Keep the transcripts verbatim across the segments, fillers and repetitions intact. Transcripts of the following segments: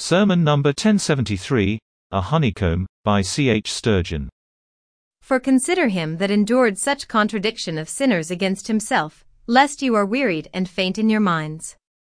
Sermon number ten seventy-three, A Honeycomb, by C H Sturgeon. For consider him that endured such contradiction of sinners against himself, lest you are wearied and faint in your minds.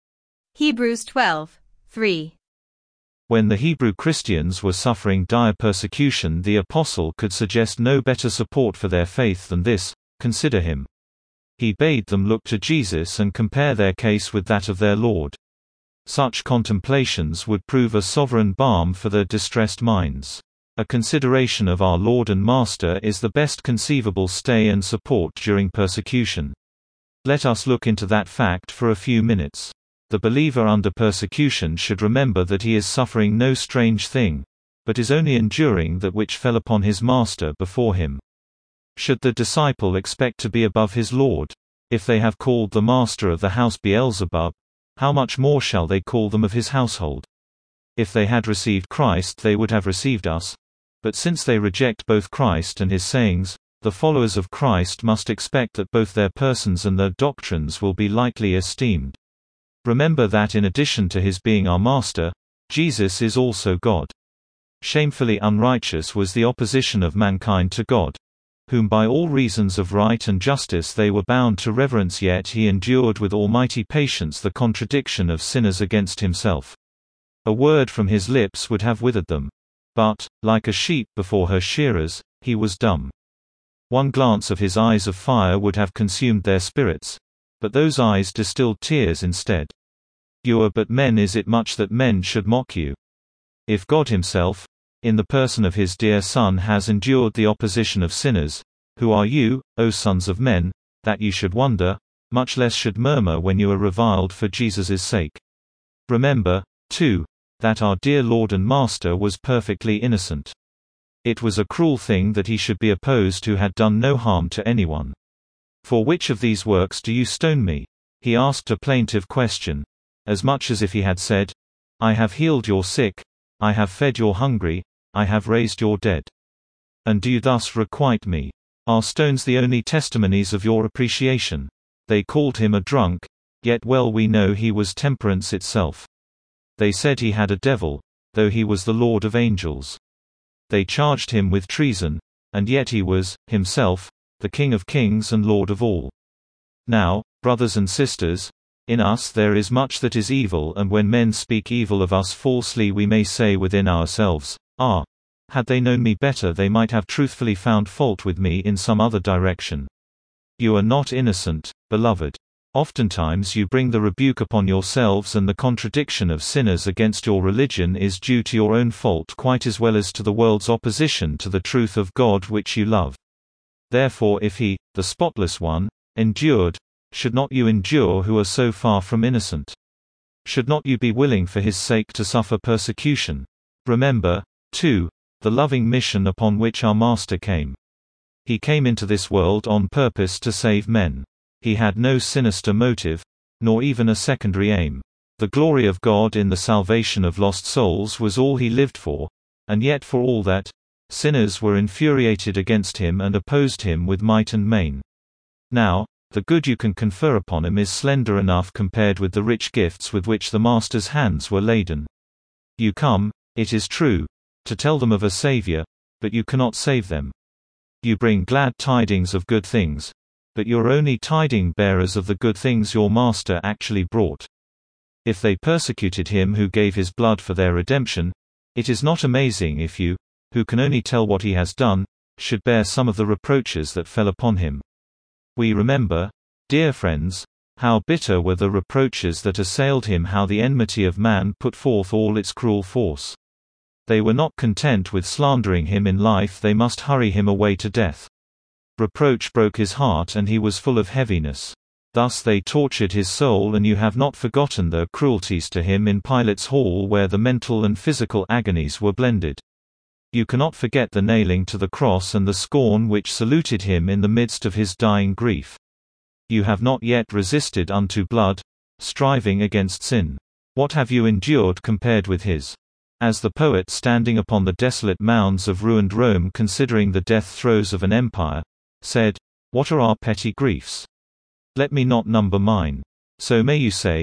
Hebrews twelve, three. When the Hebrew Christians were suffering dire persecution, the apostle could suggest no better support for their faith than this: consider him. He bade them look to Jesus and compare their case with that of their Lord. Such contemplations would prove a sovereign balm for their distressed minds. A consideration of our Lord and Master is the best conceivable stay and support during persecution. Let us look into that fact for a few minutes. The believer under persecution should remember that he is suffering no strange thing, but is only enduring that which fell upon his Master before him. Should the disciple expect to be above his Lord? If they have called the master of the house Beelzebub, how much more shall they call them of his household? If they had received Christ, they would have received us. But since they reject both Christ and his sayings, the followers of Christ must expect that both their persons and their doctrines will be lightly esteemed. Remember that in addition to his being our Master, Jesus is also God. Shamefully unrighteous was the opposition of mankind to God, whom by all reasons of right and justice they were bound to reverence, yet he endured with almighty patience the contradiction of sinners against himself. A word from his lips would have withered them. But, like a sheep before her shearers, he was dumb. One glance of his eyes of fire would have consumed their spirits, but those eyes distilled tears instead. You are but men. Is it much that men should mock you? If God himself, in the person of his dear Son, has endured the opposition of sinners, who are you, O sons of men, that you should wonder, much less should murmur when you are reviled for Jesus' sake. Remember, too, that our dear Lord and Master was perfectly innocent. It was a cruel thing that he should be opposed who had done no harm to anyone. For which of these works do you stone me? He asked a plaintive question, as much as if he had said, I have healed your sick, I have fed your hungry, I have raised your dead. And do you thus requite me? Are stones the only testimonies of your appreciation? They called him a drunk, yet well we know he was temperance itself. They said he had a devil, though he was the Lord of angels. They charged him with treason, and yet he was, himself, the King of kings and Lord of all. Now, brothers and sisters, in us there is much that is evil, and when men speak evil of us falsely, we may say within ourselves, Ah, had they known me better, they might have truthfully found fault with me in some other direction. You are not innocent, beloved. Oftentimes you bring the rebuke upon yourselves, and the contradiction of sinners against your religion is due to your own fault quite as well as to the world's opposition to the truth of God which you love. Therefore if he, the spotless one, endured, should not you endure who are so far from innocent? Should not you be willing for his sake to suffer persecution? Remember, too, the loving mission upon which our Master came. He came into this world on purpose to save men. He had no sinister motive, nor even a secondary aim. The glory of God in the salvation of lost souls was all he lived for, and yet for all that, sinners were infuriated against him and opposed him with might and main. Now, the good you can confer upon him is slender enough compared with the rich gifts with which the Master's hands were laden. You come, it is true, to tell them of a Savior, but you cannot save them. You bring glad tidings of good things, but you are only tiding bearers of the good things your Master actually brought. If they persecuted him who gave his blood for their redemption, it is not amazing if you, who can only tell what he has done, should bear some of the reproaches that fell upon him. We remember, dear friends, how bitter were the reproaches that assailed him, how the enmity of man put forth all its cruel force. They were not content with slandering him in life, they must hurry him away to death. Reproach broke his heart, and he was full of heaviness. Thus they tortured his soul, and you have not forgotten their cruelties to him in Pilate's hall, where the mental and physical agonies were blended. You cannot forget the nailing to the cross and the scorn which saluted him in the midst of his dying grief. You have not yet resisted unto blood, striving against sin. What have you endured compared with his? As the poet standing upon the desolate mounds of ruined Rome considering the death throes of an empire, said, What are our petty griefs? Let me not number mine. So may you say,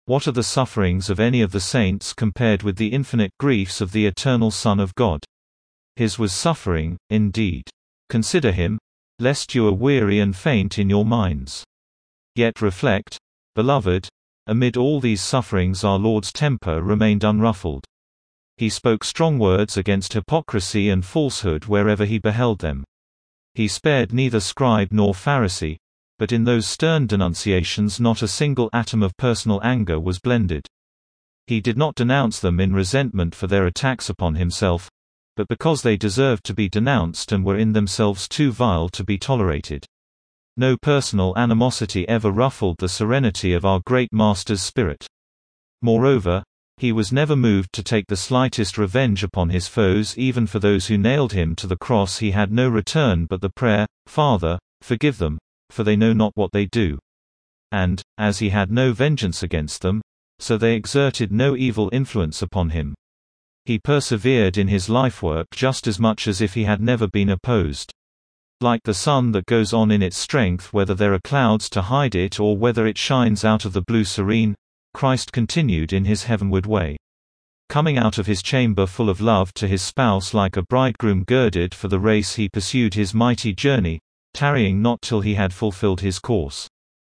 What are the sufferings of any of the saints compared with the infinite griefs of the eternal Son of God? His was suffering, indeed. Consider him, lest you are weary and faint in your minds. Yet reflect, beloved, amid all these sufferings our Lord's temper remained unruffled. He spoke strong words against hypocrisy and falsehood wherever he beheld them. He spared neither scribe nor Pharisee, but in those stern denunciations not a single atom of personal anger was blended. He did not denounce them in resentment for their attacks upon himself, but because they deserved to be denounced and were in themselves too vile to be tolerated. No personal animosity ever ruffled the serenity of our great Master's spirit. Moreover, he was never moved to take the slightest revenge upon his foes. Even for those who nailed him to the cross he had no return but the prayer, "Father, forgive them, for they know not what they do." And, as he had no vengeance against them, so they exerted no evil influence upon him. He persevered in his lifework just as much as if he had never been opposed. Like the sun that goes on in its strength whether there are clouds to hide it or whether it shines out of the blue serene, Christ continued in his heavenward way. Coming out of his chamber full of love to his spouse like a bridegroom girded for the race he pursued his mighty journey, tarrying not till he had fulfilled his course.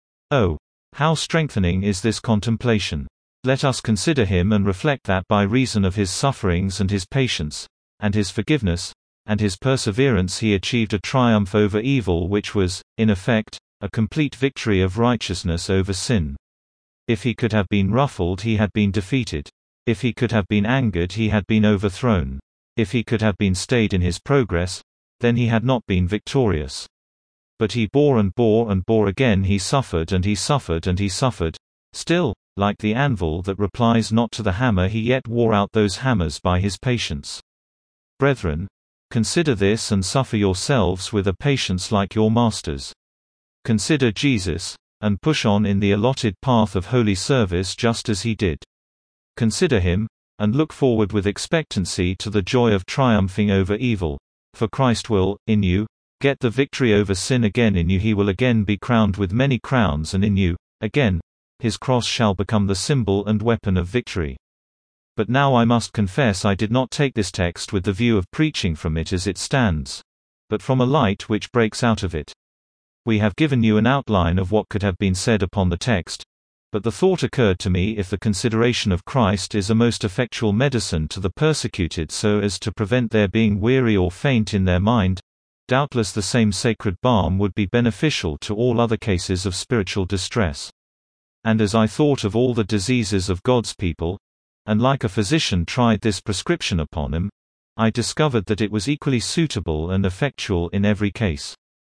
Oh, how strengthening is this contemplation! Let us consider him and reflect that by reason of his sufferings and his patience, and his forgiveness, and his perseverance he achieved a triumph over evil which was, in effect, a complete victory of righteousness over sin. If he could have been ruffled he had been defeated. If he could have been angered he had been overthrown. If he could have been stayed in his progress, then he had not been victorious. But he bore and bore and bore again he suffered and he suffered and he suffered. Still, like the anvil that replies not to the hammer he yet wore out those hammers by his patience. Brethren, consider this and suffer yourselves with a patience like your Master's. Consider Jesus, and push on in the allotted path of holy service just as he did. Consider him, and look forward with expectancy to the joy of triumphing over evil, for Christ will, in you, get the victory over sin. Again in you he will again be crowned with many crowns, and in you, again, his cross shall become the symbol and weapon of victory. But now I must confess I did not take this text with the view of preaching from it as it stands, but from a light which breaks out of it. We have given you an outline of what could have been said upon the text, but the thought occurred to me, if the consideration of Christ is a most effectual medicine to the persecuted so as to prevent their being weary or faint in their mind, doubtless the same sacred balm would be beneficial to all other cases of spiritual distress. And as I thought of all the diseases of God's people, and like a physician tried this prescription upon them, I discovered that it was equally suitable and effectual in every case.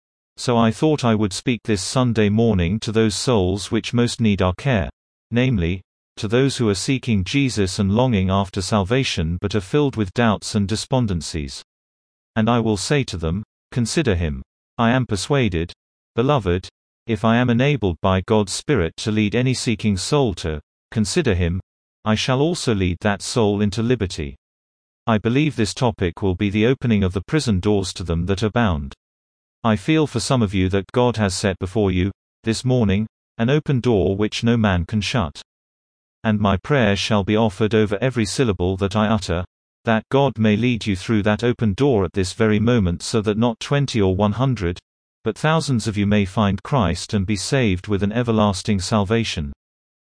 So I thought I would speak this Sunday morning to those souls which most need our care, namely, to those who are seeking Jesus and longing after salvation but are filled with doubts and despondencies. And I will say to them, consider him. I am persuaded, beloved, if I am enabled by God's Spirit to lead any seeking soul to consider him, I shall also lead that soul into liberty. I believe this topic will be the opening of the prison doors to them that are bound. I feel for some of you that God has set before you, this morning, an open door which no man can shut. And my prayer shall be offered over every syllable that I utter, that God may lead you through that open door at this very moment, so that not twenty or one hundred, but thousands of you may find Christ and be saved with an everlasting salvation.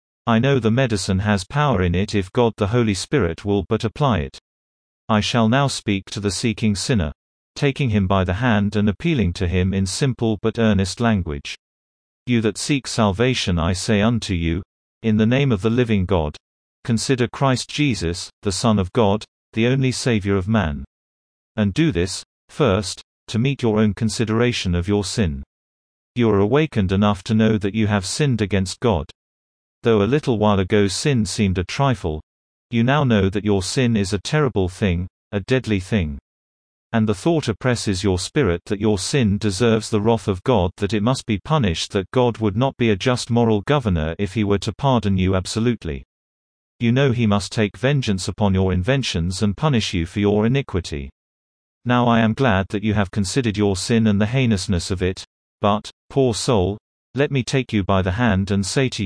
I know the medicine has power in it if God the Holy Spirit will but apply it. I shall now speak to the seeking sinner, taking him by the hand and appealing to him in simple but earnest language. You that seek salvation, I say unto you, in the name of the living God, consider Christ Jesus, the Son of God, the only Savior of man. And do this, first, to meet your own consideration of your sin. You are awakened enough to know that you have sinned against God. Though a little while ago sin seemed a trifle, you now know that your sin is a terrible thing, a deadly thing. And the thought oppresses your spirit that your sin deserves the wrath of God, that it must be punished, that God would not be a just moral governor if he were to pardon you absolutely. You know he must take vengeance upon your inventions and punish you for your iniquity. Now I am glad that you have considered your sin and the heinousness of it, but, poor soul, let me take you by the hand and say to you,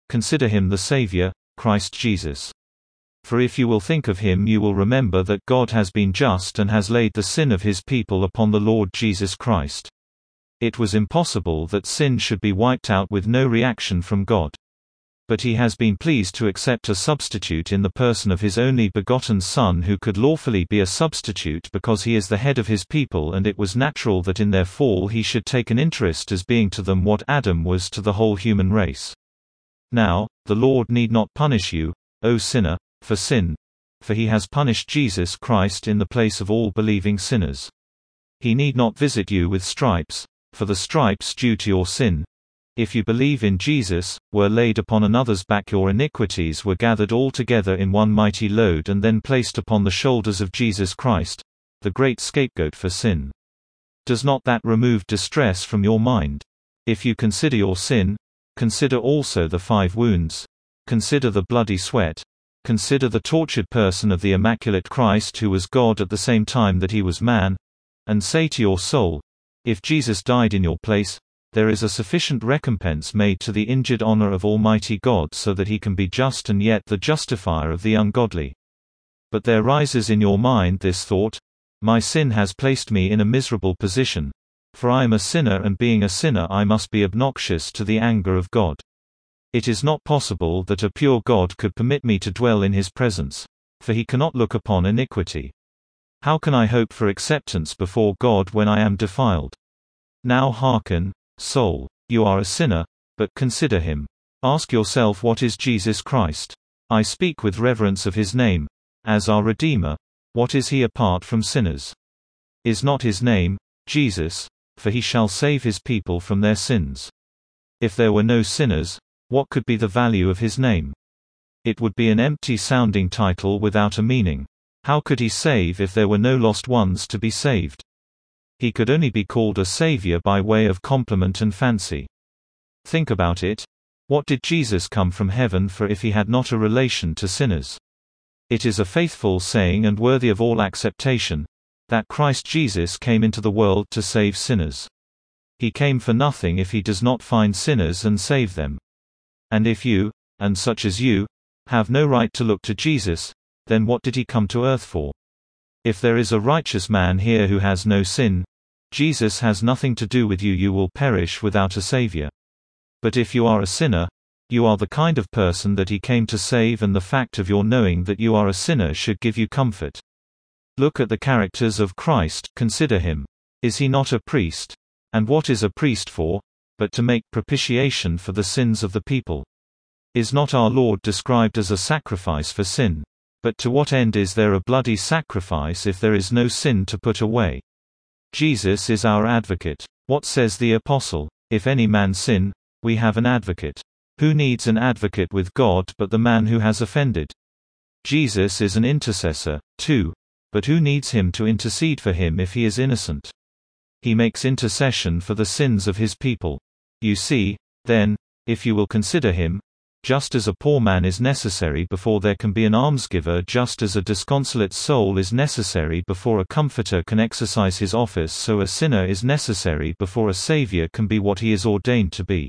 consider him the Savior, Christ Jesus. For if you will think of him, you will remember that God has been just and has laid the sin of his people upon the Lord Jesus Christ. It was impossible that sin should be wiped out with no reaction from God. But he has been pleased to accept a substitute in the person of his only begotten Son, who could lawfully be a substitute because he is the head of his people, and it was natural that in their fall he should take an interest as being to them what Adam was to the whole human race. Now, the Lord need not punish you, O sinner, for sin, for he has punished Jesus Christ in the place of all believing sinners. He need not visit you with stripes, for the stripes due to your sin, if you believe in Jesus, were laid upon another's back. Your iniquities were gathered all together in one mighty load and then placed upon the shoulders of Jesus Christ, the great scapegoat for sin. Does not that remove distress from your mind? If you consider your sin, consider also the five wounds, consider the bloody sweat, consider the tortured person of the immaculate Christ, who was God at the same time that he was man, and say to your soul, if Jesus died in your place, there is a sufficient recompense made to the injured honor of Almighty God, so that he can be just and yet the justifier of the ungodly. But there rises in your mind this thought, my sin has placed me in a miserable position, for I am a sinner, and being a sinner I must be obnoxious to the anger of God. It is not possible that a pure God could permit me to dwell in his presence, for he cannot look upon iniquity. How can I hope for acceptance before God when I am defiled? Now hearken, soul, you are a sinner, but consider him. Ask yourself, what is Jesus Christ? I speak with reverence of his name, as our Redeemer. What is he apart from sinners? Is not his name, Jesus, for he shall save his people from their sins? If there were no sinners, what could be the value of his name? It would be an empty-sounding title without a meaning. How could he save if there were no lost ones to be saved? He could only be called a Savior by way of compliment and fancy. Think about it. What did Jesus come from heaven for if he had not a relation to sinners? It is a faithful saying and worthy of all acceptation, that Christ Jesus came into the world to save sinners. He came for nothing if he does not find sinners and save them. And if you, and such as you, have no right to look to Jesus, then what did he come to earth for? If there is a righteous man here who has no sin, Jesus has nothing to do with you. You will perish without a Savior. But if you are a sinner, you are the kind of person that he came to save, and the fact of your knowing that you are a sinner should give you comfort. Look at the characters of Christ, consider him. Is he not a priest? And what is a priest for, but to make propitiation for the sins of the people? Is not our Lord described as a sacrifice for sin? But to what end is there a bloody sacrifice if there is no sin to put away? Jesus is our advocate. What says the apostle? If any man sin, we have an advocate. Who needs an advocate with God but the man who has offended? Jesus is an intercessor, too, but who needs him to intercede for him if he is innocent? He makes intercession for the sins of his people. You see, then, if you will consider him, just as a poor man is necessary before there can be an almsgiver, just as a disconsolate soul is necessary before a comforter can exercise his office, so a sinner is necessary before a Savior can be what he is ordained to be.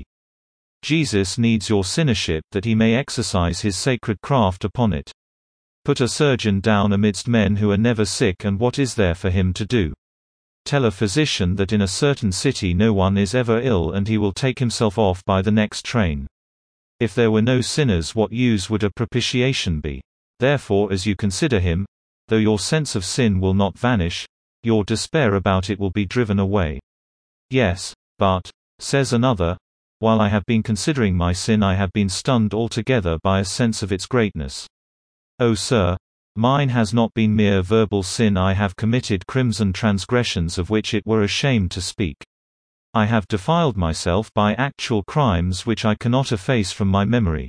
Jesus needs your sinnership that he may exercise his sacred craft upon it. Put a surgeon down amidst men who are never sick, and what is there for him to do? Tell a physician that in a certain city no one is ever ill, and he will take himself off by the next train. If there were no sinners, what use would a propitiation be? Therefore, as you consider him, though your sense of sin will not vanish, your despair about it will be driven away. Yes, but, says another, while I have been considering my sin, I have been stunned altogether by a sense of its greatness. Oh, sir, mine has not been mere verbal sin. I have committed crimson transgressions of which it were a shame to speak. I have defiled myself by actual crimes which I cannot efface from my memory.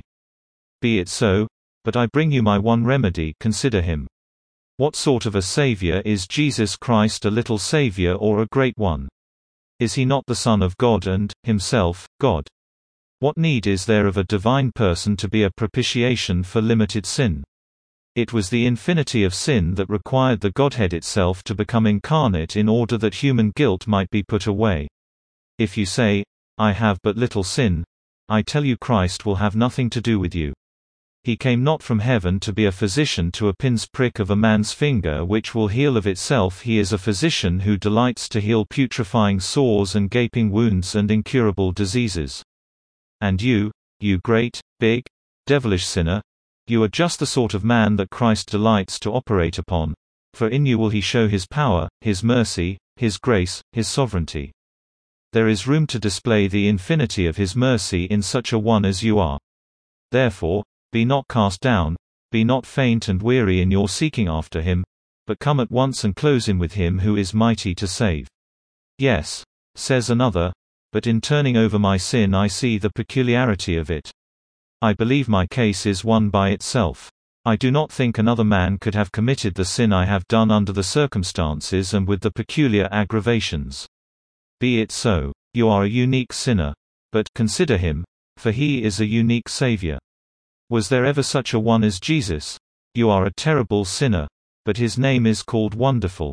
Be it so, but I bring you my one remedy, consider him. What sort of a Savior is Jesus Christ, a little Savior or a great one? Is he not the Son of God and, himself, God? What need is there of a divine person to be a propitiation for limited sin? It was the infinity of sin that required the Godhead itself to become incarnate in order that human guilt might be put away. If you say, I have but little sin, I tell you Christ will have nothing to do with you. He came not from heaven to be a physician to a pin's prick of a man's finger which will heal of itself. He is a physician who delights to heal putrefying sores and gaping wounds and incurable diseases. And you, you great, big, devilish sinner, you are just the sort of man that Christ delights to operate upon, for in you will he show his power, his mercy, his grace, his sovereignty. There is room to display the infinity of his mercy in such a one as you are. Therefore, be not cast down, be not faint and weary in your seeking after him, but come at once and close in with him who is mighty to save. Yes, says another, but in turning over my sin I see the peculiarity of it. I believe my case is one by itself. I do not think another man could have committed the sin I have done under the circumstances and with the peculiar aggravations. Be it so. You are a unique sinner. But consider him, for he is a unique Savior. Was there ever such a one as Jesus? You are a terrible sinner, but his name is called Wonderful.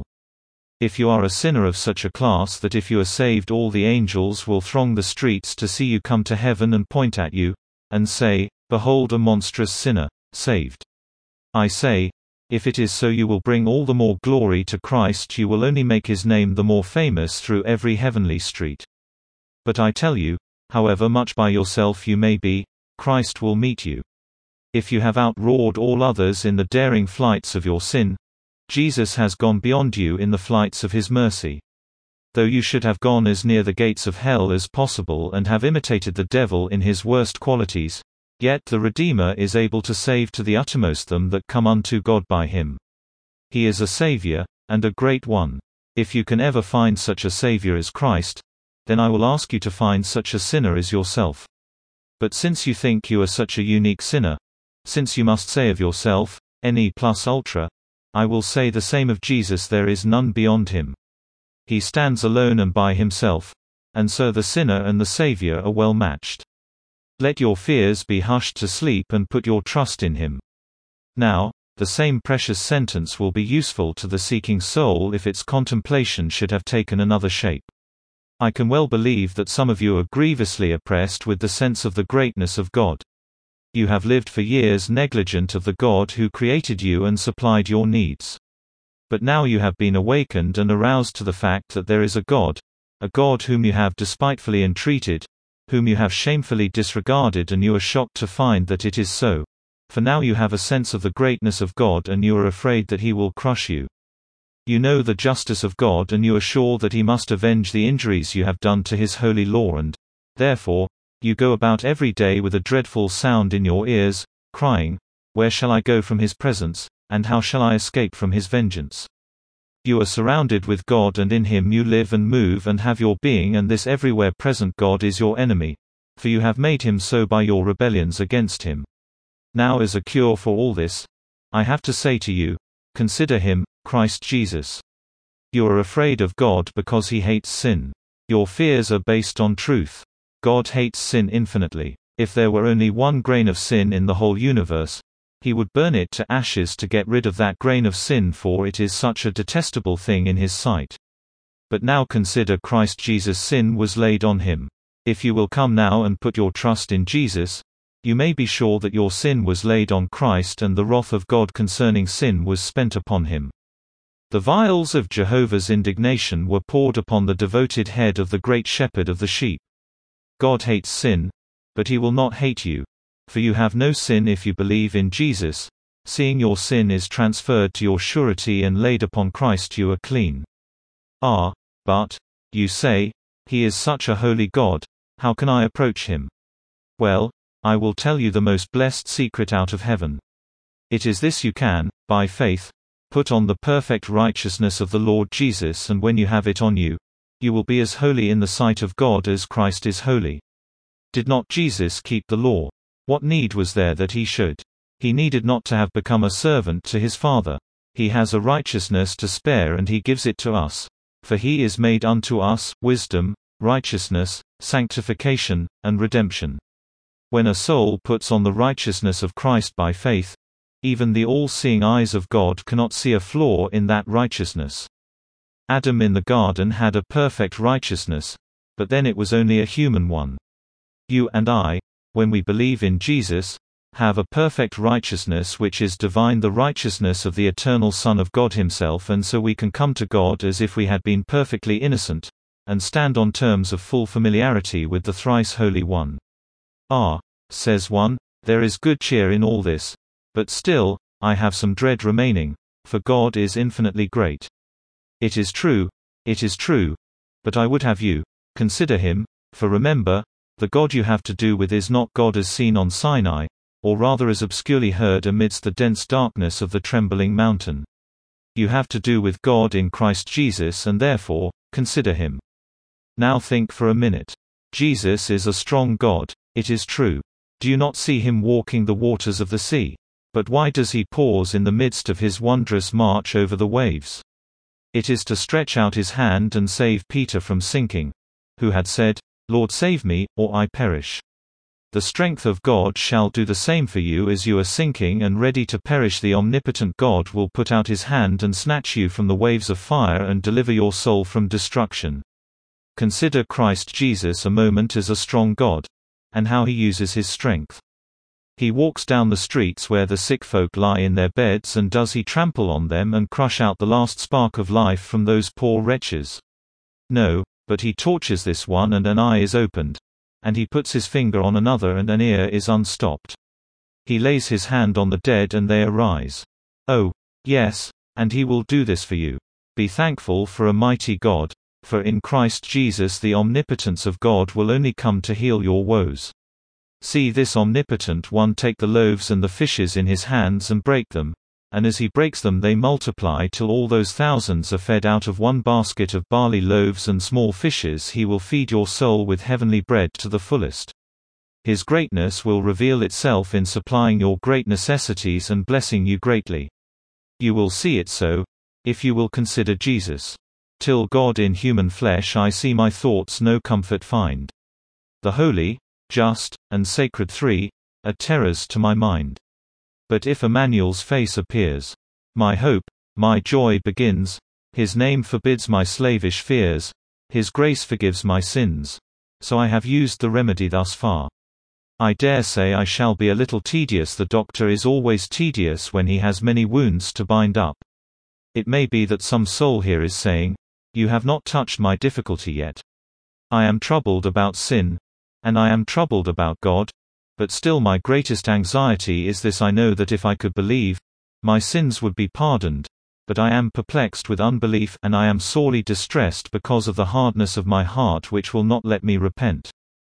If you are a sinner of such a class that if you are saved all the angels will throng the streets to see you come to heaven and point at you, and say, "Behold a monstrous sinner, saved." I say, if it is so you will bring all the more glory to Christ, you will only make his name the more famous through every heavenly street. But I tell you, however much by yourself you may be, Christ will meet you. If you have outroared all others in the daring flights of your sin, Jesus has gone beyond you in the flights of his mercy. Though you should have gone as near the gates of hell as possible and have imitated the devil in his worst qualities, yet the Redeemer is able to save to the uttermost them that come unto God by him. He is a Savior, and a great one. If you can ever find such a Savior as Christ, then I will ask you to find such a sinner as yourself. But since you think you are such a unique sinner, since you must say of yourself, ne plus ultra, I will say the same of Jesus: there is none beyond him. He stands alone and by himself, and so the sinner and the Savior are well matched. Let your fears be hushed to sleep and put your trust in him. Now, the same precious sentence will be useful to the seeking soul if its contemplation should have taken another shape. I can well believe that some of you are grievously oppressed with the sense of the greatness of God. You have lived for years negligent of the God who created you and supplied your needs. But now you have been awakened and aroused to the fact that there is a God, a God whom you have despitefully entreated, whom you have shamefully disregarded, and you are shocked to find that it is so. For now you have a sense of the greatness of God and you are afraid that he will crush you. You know the justice of God and you are sure that he must avenge the injuries you have done to his holy law, and, therefore, you go about every day with a dreadful sound in your ears, crying, "Where shall I go from his presence, and how shall I escape from his vengeance?" You are surrounded with God and in him you live and move and have your being, and this everywhere present God is your enemy, for you have made him so by your rebellions against him. Now as a cure for all this, I have to say to you, consider him, Christ Jesus. You are afraid of God because he hates sin. Your fears are based on truth. God hates sin infinitely. If there were only one grain of sin in the whole universe, he would burn it to ashes to get rid of that grain of sin, for it is such a detestable thing in his sight. But now consider Christ Jesus. Sin was laid on him. If you will come now and put your trust in Jesus, you may be sure that your sin was laid on Christ and the wrath of God concerning sin was spent upon him. The vials of Jehovah's indignation were poured upon the devoted head of the great shepherd of the sheep. God hates sin, but he will not hate you, for you have no sin if you believe in Jesus. Seeing your sin is transferred to your surety and laid upon Christ, you are clean. Ah, but, you say, he is such a holy God, how can I approach him? Well, I will tell you the most blessed secret out of heaven. It is this: you can, by faith, put on the perfect righteousness of the Lord Jesus, and when you have it on you, you will be as holy in the sight of God as Christ is holy. Did not Jesus keep the law? What need was there that he should? He needed not to have become a servant to his Father. He has a righteousness to spare and he gives it to us. For he is made unto us wisdom, righteousness, sanctification, and redemption. When a soul puts on the righteousness of Christ by faith, even the all-seeing eyes of God cannot see a flaw in that righteousness. Adam in the garden had a perfect righteousness, but then it was only a human one. You and I, when we believe in Jesus, have a perfect righteousness which is divine, the righteousness of the eternal Son of God himself, and so we can come to God as if we had been perfectly innocent, and stand on terms of full familiarity with the thrice Holy One. Ah, says one, there is good cheer in all this. But still, I have some dread remaining, for God is infinitely great. It is true, it is true, but I would have you consider him, for remember, the God you have to do with is not God as seen on Sinai, or rather as obscurely heard amidst the dense darkness of the trembling mountain. You have to do with God in Christ Jesus, and therefore, consider him. Now think for a minute. Jesus is a strong God, it is true. Do you not see him walking the waters of the sea? But why does he pause in the midst of his wondrous march over the waves? It is to stretch out his hand and save Peter from sinking, who had said, Lord, save me, or I perish. The strength of God shall do the same for you as you are sinking and ready to perish. The omnipotent God will put out his hand and snatch you from the waves of fire and deliver your soul from destruction. Consider Christ Jesus a moment as a strong God, and how he uses his strength. He walks down the streets where the sick folk lie in their beds, and does he trample on them and crush out the last spark of life from those poor wretches? No, but he tortures this one and an eye is opened. And he puts his finger on another and an ear is unstopped. He lays his hand on the dead and they arise. Oh, yes, and he will do this for you. Be thankful for a mighty God, for in Christ Jesus the omnipotence of God will only come to heal your woes. See this omnipotent one take the loaves and the fishes in his hands and break them, and as he breaks them they multiply till all those thousands are fed out of one basket of barley loaves and small fishes. He will feed your soul with heavenly bread to the fullest. His greatness will reveal itself in supplying your great necessities and blessing you greatly. You will see it so, if you will consider Jesus. Till God in human flesh I see my thoughts no comfort find. The holy, just, and sacred three, are terrors to my mind. But if Emmanuel's face appears, my hope, my joy begins. His name forbids my slavish fears, his grace forgives my sins. So I have used the remedy thus far. I dare say I shall be a little tedious. The doctor is always tedious when he has many wounds to bind up. It may be that some soul here is saying, you have not touched my difficulty yet. I am troubled about sin, and I am troubled about God. But still my greatest anxiety is this: I know that if I could believe, my sins would be pardoned, but I am perplexed with unbelief, and I am sorely distressed because of the hardness of my heart which will not let me repent.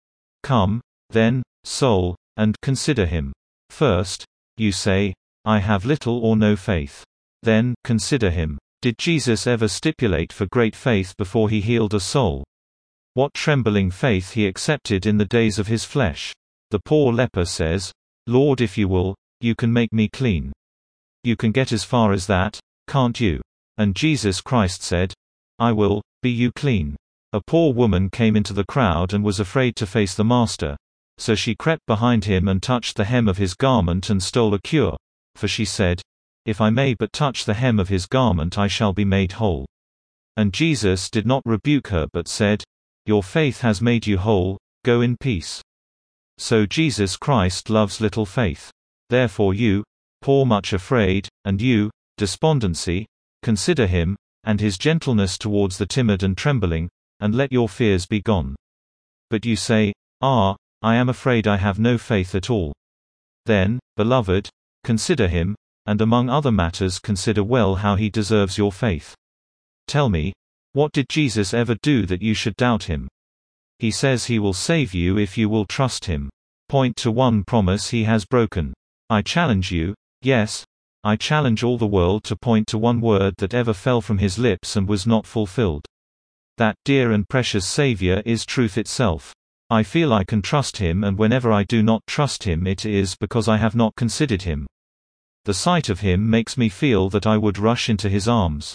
Come, then, soul, and consider him. First, you say, I have little or no faith. Then, consider him. Did Jesus ever stipulate for great faith before he healed a soul? What trembling faith he accepted in the days of his flesh. The poor leper says, Lord, if you will, you can make me clean. You can get as far as that, can't you? And Jesus Christ said, I will, be you clean. A poor woman came into the crowd and was afraid to face the master. So she crept behind him and touched the hem of his garment and stole a cure. For she said, If I may but touch the hem of his garment I shall be made whole. And Jesus did not rebuke her but said, Your faith has made you whole, go in peace. So Jesus Christ loves little faith. Therefore you, poor much afraid, and you, despondency, consider him, and his gentleness towards the timid and trembling, and let your fears be gone. But you say, Ah, I am afraid I have no faith at all. Then, beloved, consider him, and among other matters consider well how he deserves your faith. Tell me, what did Jesus ever do that you should doubt him? He says he will save you if you will trust him. Point to one promise he has broken. I challenge you, yes, I challenge all the world to point to one word that ever fell from his lips and was not fulfilled. That dear and precious Savior is truth itself. I feel I can trust him, and whenever I do not trust him it is because I have not considered him. The sight of him makes me feel that I would rush into his arms.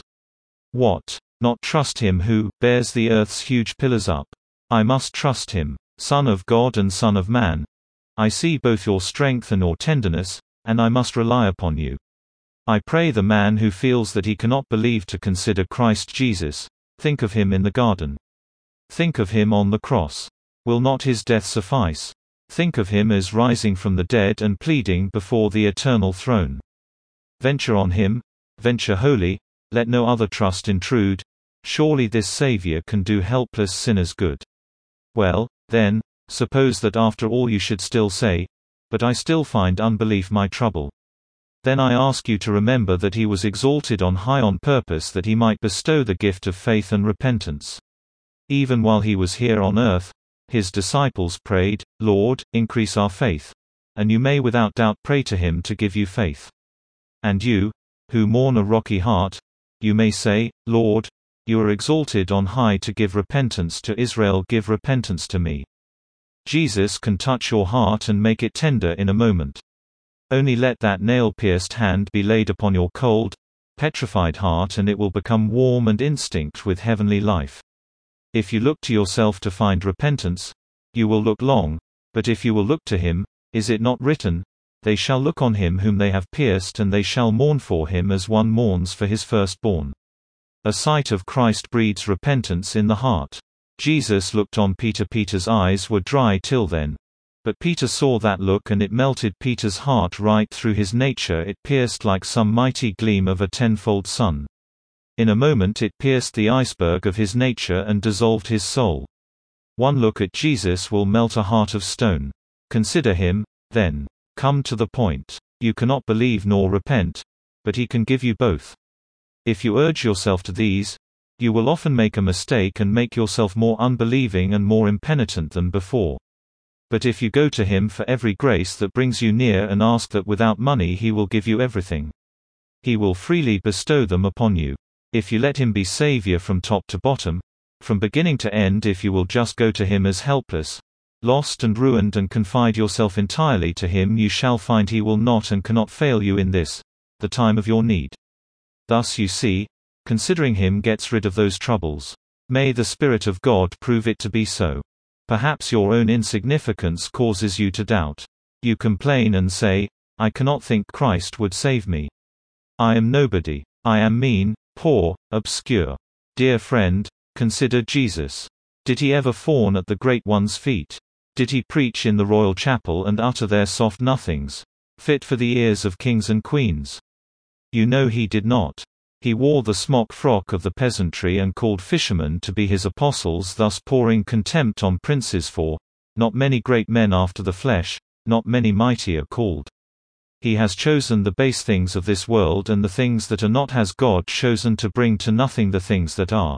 What? Not trust him who bears the earth's huge pillars up? I must trust him, Son of God and Son of Man. I see both your strength and your tenderness, and I must rely upon you. I pray the man who feels that he cannot believe to consider Christ Jesus. Think of him in the garden. Think of him on the cross. Will not his death suffice? Think of him as rising from the dead and pleading before the eternal throne. Venture on him, venture wholly, let no other trust intrude. Surely this Savior can do helpless sinners good. Well, then, suppose that after all you should still say, "But I still find unbelief my trouble." Then I ask you to remember that he was exalted on high on purpose that he might bestow the gift of faith and repentance. Even while he was here on earth, his disciples prayed, "Lord, increase our faith." And you may without doubt pray to him to give you faith. And you, who mourn a rocky heart, you may say, "Lord, you are exalted on high to give repentance to Israel, give repentance to me." Jesus can touch your heart and make it tender in a moment. Only let that nail-pierced hand be laid upon your cold, petrified heart and it will become warm and instinct with heavenly life. If you look to yourself to find repentance, you will look long, but if you will look to him, is it not written, "They shall look on him whom they have pierced and they shall mourn for him as one mourns for his firstborn." A sight of Christ breeds repentance in the heart. Jesus looked on Peter. Peter's eyes were dry till then. But Peter saw that look and it melted Peter's heart right through his nature. It pierced like some mighty gleam of a tenfold sun. In a moment it pierced the iceberg of his nature and dissolved his soul. One look at Jesus will melt a heart of stone. Consider him, then. Come to the point. You cannot believe nor repent, but he can give you both. If you urge yourself to these, you will often make a mistake and make yourself more unbelieving and more impenitent than before. But if you go to him for every grace that brings you near and ask that without money he will give you everything. He will freely bestow them upon you. If you let him be Savior from top to bottom, from beginning to end, if you will just go to him as helpless, lost and ruined and confide yourself entirely to him, you shall find he will not and cannot fail you in this, the time of your need. Thus you see, considering him gets rid of those troubles. May the Spirit of God prove it to be so. Perhaps your own insignificance causes you to doubt. You complain and say, "I cannot think Christ would save me. I am nobody. I am mean, poor, obscure." Dear friend, consider Jesus. Did he ever fawn at the Great One's feet? Did he preach in the royal chapel and utter their soft nothings, fit for the ears of kings and queens? You know he did not. He wore the smock frock of the peasantry and called fishermen to be his apostles, thus pouring contempt on princes, for not many great men after the flesh, not many mighty are called. He has chosen the base things of this world, and the things that are not has God chosen to bring to nothing the things that are.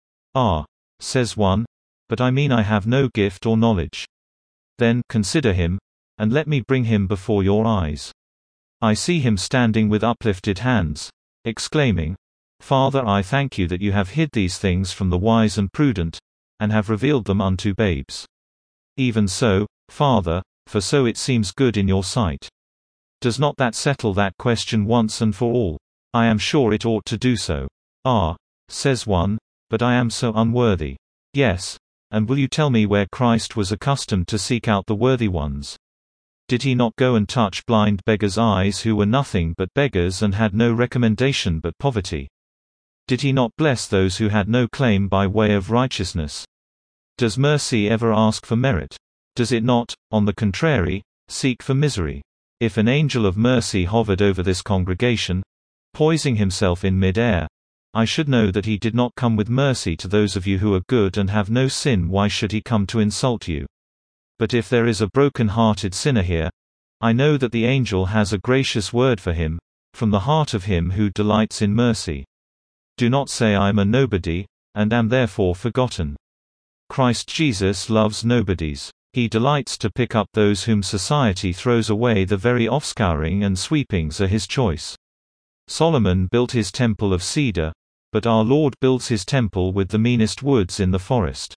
Ah, says one, but I mean I have no gift or knowledge. Then consider him, and let me bring him before your eyes. I see him standing with uplifted hands, exclaiming, "Father, I thank you that you have hid these things from the wise and prudent, and have revealed them unto babes. Even so, Father, for so it seems good in your sight." Does not that settle that question once and for all? I am sure it ought to do so. Ah, says one, but I am so unworthy. Yes, and will you tell me where Christ was accustomed to seek out the worthy ones? Did he not go and touch blind beggars' eyes who were nothing but beggars and had no recommendation but poverty? Did he not bless those who had no claim by way of righteousness? Does mercy ever ask for merit? Does it not, on the contrary, seek for misery? If an angel of mercy hovered over this congregation, poising himself in mid-air, I should know that he did not come with mercy to those of you who are good and have no sin. Why should he come to insult you? But if there is a broken-hearted sinner here, I know that the angel has a gracious word for him, from the heart of him who delights in mercy. Do not say I am a nobody, and am therefore forgotten. Christ Jesus loves nobodies. He delights to pick up those whom society throws away. The very offscouring and sweepings are his choice. Solomon built his temple of cedar, but our Lord builds his temple with the meanest woods in the forest.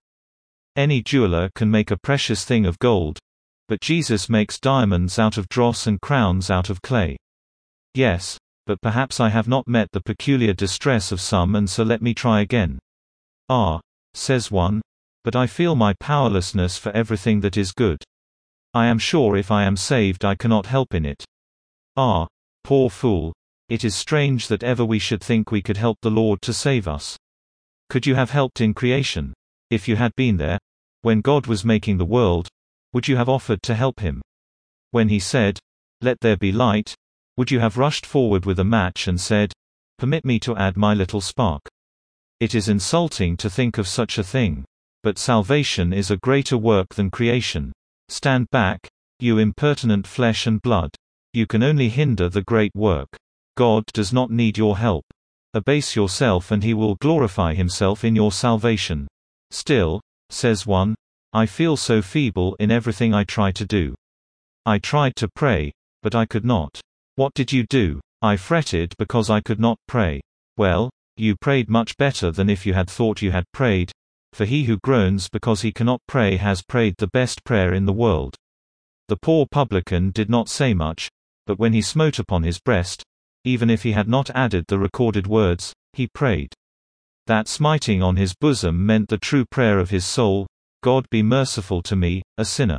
Any jeweler can make a precious thing of gold, but Jesus makes diamonds out of dross and crowns out of clay. Yes, but perhaps I have not met the peculiar distress of some, and so let me try again. Ah, says one, but I feel my powerlessness for everything that is good. I am sure if I am saved I cannot help in it. Ah, poor fool, it is strange that ever we should think we could help the Lord to save us. Could you have helped in creation? If you had been there, When God was making the world, would you have offered to help him? When he said, "Let there be light," would you have rushed forward with a match and said, "Permit me to add my little spark"? It is insulting to think of such a thing. But salvation is a greater work than creation. Stand back, you impertinent flesh and blood. You can only hinder the great work. God does not need your help. Abase yourself and he will glorify himself in your salvation. Still, says one, I feel so feeble in everything I try to do. I tried to pray, but I could not. What did you do? I fretted because I could not pray. Well, you prayed much better than if you had thought you had prayed, for he who groans because he cannot pray has prayed the best prayer in the world. The poor publican did not say much, but when he smote upon his breast, even if he had not added the recorded words, he prayed. That smiting on his bosom meant the true prayer of his soul, God be merciful to me, a sinner.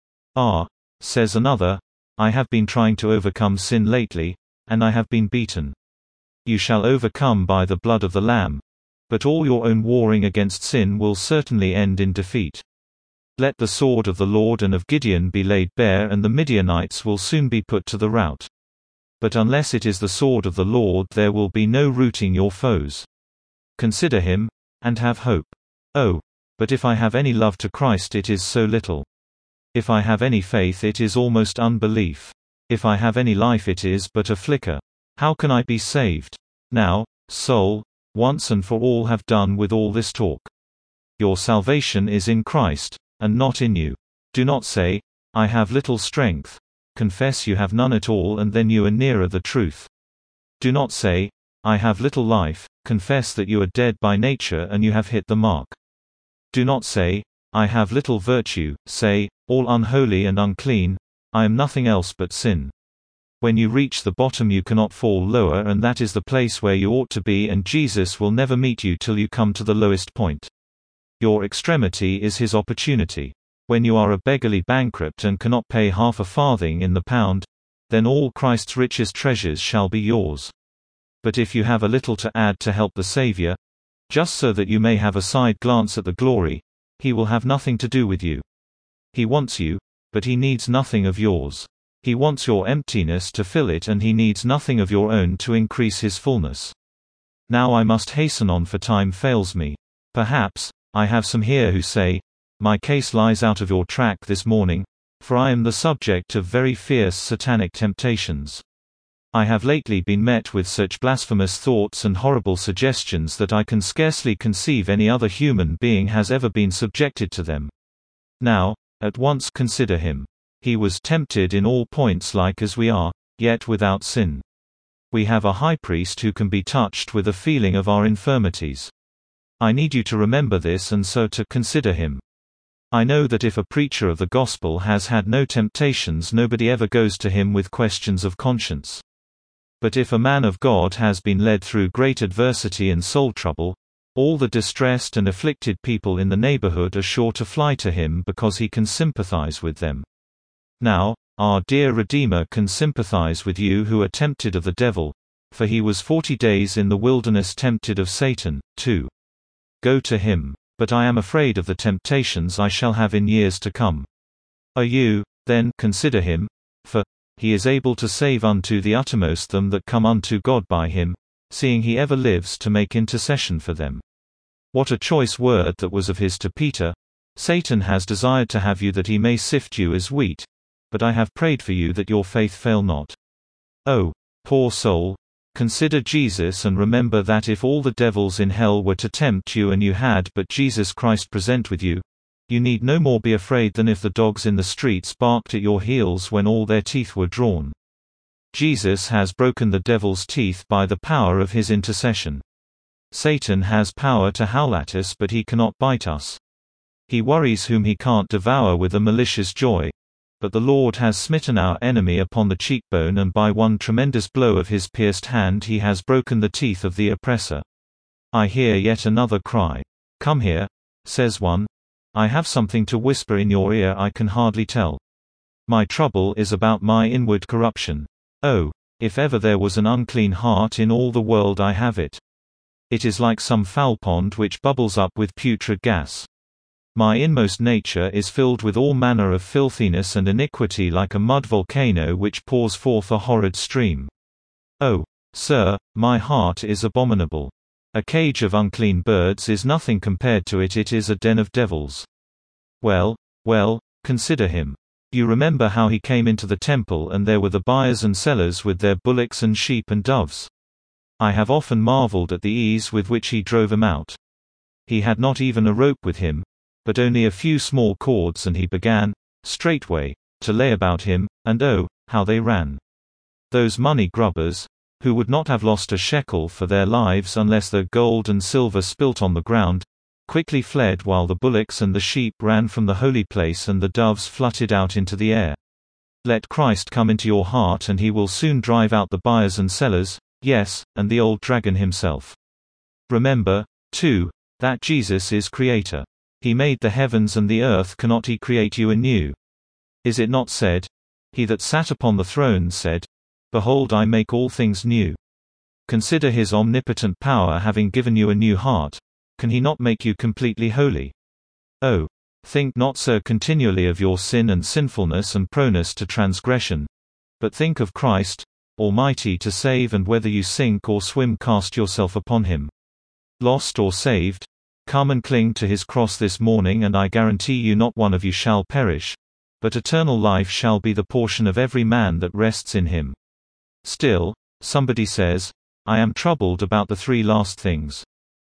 Ah, says another, I have been trying to overcome sin lately, and I have been beaten. You shall overcome by the blood of the Lamb, but all your own warring against sin will certainly end in defeat. Let the sword of the Lord and of Gideon be laid bare, and the Midianites will soon be put to the rout. But unless it is the sword of the Lord, there will be no routing your foes. Consider him, and have hope. Oh, but if I have any love to Christ, it is so little. If I have any faith, it is almost unbelief. If I have any life, it is but a flicker. How can I be saved? Now, soul, once and for all have done with all this talk. Your salvation is in Christ, and not in you. Do not say, I have little strength. Confess you have none at all, and then you are nearer the truth. Do not say, I have little life. Confess that you are dead by nature and you have hit the mark. Do not say, I have little virtue. Say, all unholy and unclean, I am nothing else but sin. When you reach the bottom, you cannot fall lower, and that is the place where you ought to be, and Jesus will never meet you till you come to the lowest point. Your extremity is his opportunity. When you are a beggarly bankrupt and cannot pay half a farthing in the pound, then all Christ's richest treasures shall be yours. But if you have a little to add to help the Savior, just so that you may have a side glance at the glory, he will have nothing to do with you. He wants you, but he needs nothing of yours. He wants your emptiness to fill it, and he needs nothing of your own to increase his fullness. Now I must hasten on, for time fails me. Perhaps, I have some here who say, my case lies out of your track this morning, for I am the subject of very fierce satanic temptations. I have lately been met with such blasphemous thoughts and horrible suggestions that I can scarcely conceive any other human being has ever been subjected to them. Now, at once consider him. He was tempted in all points like as we are, yet without sin. We have a high priest who can be touched with a feeling of our infirmities. I need you to remember this, and so to consider him. I know that if a preacher of the gospel has had no temptations, nobody ever goes to him with questions of conscience. But if a man of God has been led through great adversity and soul trouble, all the distressed and afflicted people in the neighborhood are sure to fly to him because he can sympathize with them. Now, our dear Redeemer can sympathize with you who are tempted of the devil, for he was forty days in the wilderness tempted of Satan, too. Go to him. But I am afraid of the temptations I shall have in years to come. Are you, then, consider him, for he is able to save unto the uttermost them that come unto God by him, seeing he ever lives to make intercession for them. What a choice word that was of his to Peter! Satan has desired to have you that he may sift you as wheat, but I have prayed for you that your faith fail not. Oh, poor soul! Consider Jesus, and remember that if all the devils in hell were to tempt you and you had but Jesus Christ present with you, you need no more be afraid than if the dogs in the streets barked at your heels when all their teeth were drawn. Jesus has broken the devil's teeth by the power of his intercession. Satan has power to howl at us, but he cannot bite us. He worries whom he can't devour with a malicious joy. But the Lord has smitten our enemy upon the cheekbone, and by one tremendous blow of his pierced hand he has broken the teeth of the oppressor. I hear yet another cry. Come here, says one. I have something to whisper in your ear I can hardly tell. My trouble is about my inward corruption. Oh, if ever there was an unclean heart in all the world, I have it. It is like some foul pond which bubbles up with putrid gas. My inmost nature is filled with all manner of filthiness and iniquity like a mud volcano which pours forth a horrid stream. Oh, sir, my heart is abominable. A cage of unclean birds is nothing compared to it, it is a den of devils. Well, well, consider him. You remember how he came into the temple and there were the buyers and sellers with their bullocks and sheep and doves. I have often marveled at the ease with which he drove them out. He had not even a rope with him, but only a few small cords, and he began, straightway, to lay about him, and oh, how they ran. Those money grubbers, who would not have lost a shekel for their lives unless their gold and silver spilt on the ground, quickly fled while the bullocks and the sheep ran from the holy place and the doves fluttered out into the air. Let Christ come into your heart and he will soon drive out the buyers and sellers, yes, and the old dragon himself. Remember, too, that Jesus is Creator. He made the heavens and the earth, cannot he create you anew? Is it not said? He that sat upon the throne said, Behold, I make all things new. Consider his omnipotent power, having given you a new heart. Can he not make you completely holy? Oh, think not so continually of your sin and sinfulness and proneness to transgression, but think of Christ, Almighty to save, and whether you sink or swim, cast yourself upon him. Lost or saved, come and cling to his cross this morning, and I guarantee you not one of you shall perish, but eternal life shall be the portion of every man that rests in him. Still, somebody says, I am troubled about the three last things.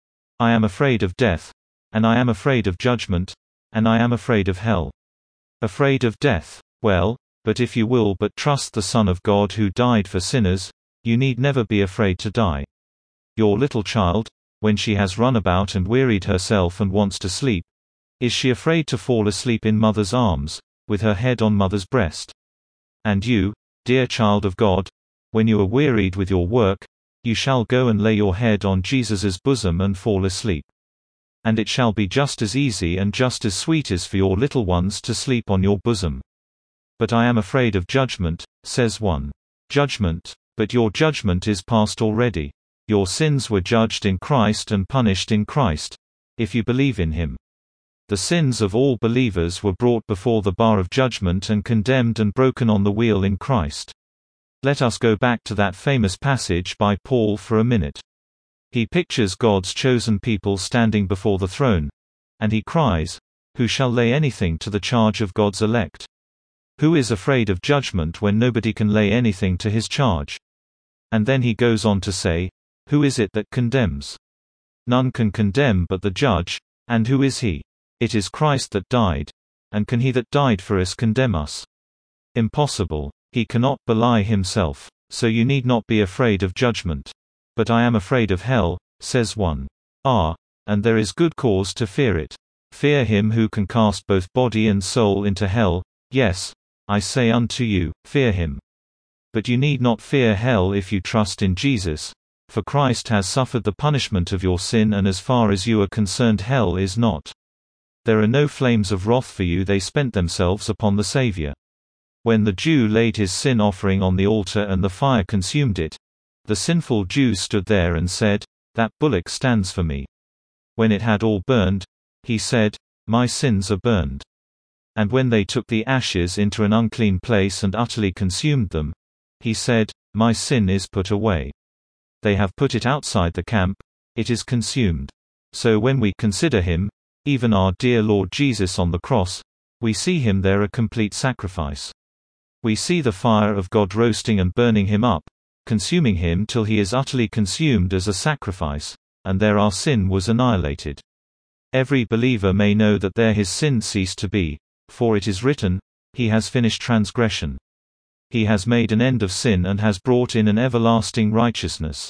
I am afraid of death, and I am afraid of judgment, and I am afraid of hell. Afraid of death. Well, but if you will but trust the Son of God who died for sinners, you need never be afraid to die. Your little child, when she has run about and wearied herself and wants to sleep, is she afraid to fall asleep in mother's arms, with her head on mother's breast? And you, dear child of God, when you are wearied with your work, you shall go and lay your head on Jesus' bosom and fall asleep. And it shall be just as easy and just as sweet as for your little ones to sleep on your bosom. But I am afraid of judgment, says one. Judgment, but your judgment is past already. Your sins were judged in Christ and punished in Christ, if you believe in him. The sins of all believers were brought before the bar of judgment and condemned and broken on the wheel in Christ. Let us go back to that famous passage by Paul for a minute. He pictures God's chosen people standing before the throne, and he cries, Who shall lay anything to the charge of God's elect? Who is afraid of judgment when nobody can lay anything to his charge? And then he goes on to say, Who is it that condemns? None can condemn but the judge, and who is he? It is Christ that died, and can he that died for us condemn us? Impossible. He cannot belie himself, so you need not be afraid of judgment. But I am afraid of hell, says one. Ah, and there is good cause to fear it. Fear him who can cast both body and soul into hell, yes, I say unto you, fear him. But you need not fear hell if you trust in Jesus, for Christ has suffered the punishment of your sin, and as far as you are concerned, hell is not. There are no flames of wrath for you, they spent themselves upon the Savior. When the Jew laid his sin offering on the altar and the fire consumed it, the sinful Jew stood there and said, That bullock stands for me. When it had all burned, he said, My sins are burned. And when they took the ashes into an unclean place and utterly consumed them, he said, My sin is put away. They have put it outside the camp, it is consumed. So when we consider him, even our dear Lord Jesus on the cross, we see him there a complete sacrifice. We see the fire of God roasting and burning him up, consuming him till he is utterly consumed as a sacrifice, and there our sin was annihilated. Every believer may know that there his sin ceased to be, for it is written, He has finished transgression. He has made an end of sin and has brought in an everlasting righteousness.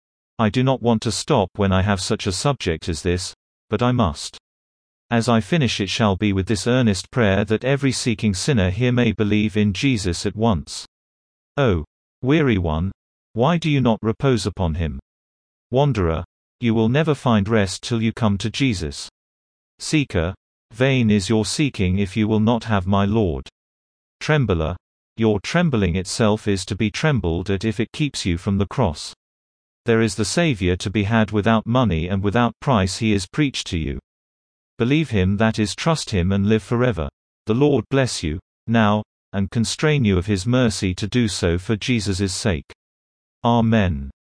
I do not want to stop when I have such a subject as this, but I must. As I finish, it shall be with this earnest prayer that every seeking sinner here may believe in Jesus at once. Oh, weary one, why do you not repose upon him? Wanderer, you will never find rest till you come to Jesus. Seeker, vain is your seeking if you will not have my Lord. Trembler, your trembling itself is to be trembled at if it keeps you from the cross. There is the Savior to be had without money and without price, he is preached to you. Believe him, that is, trust him and live forever. The Lord bless you, now, and constrain you of his mercy to do so for Jesus' sake. Amen.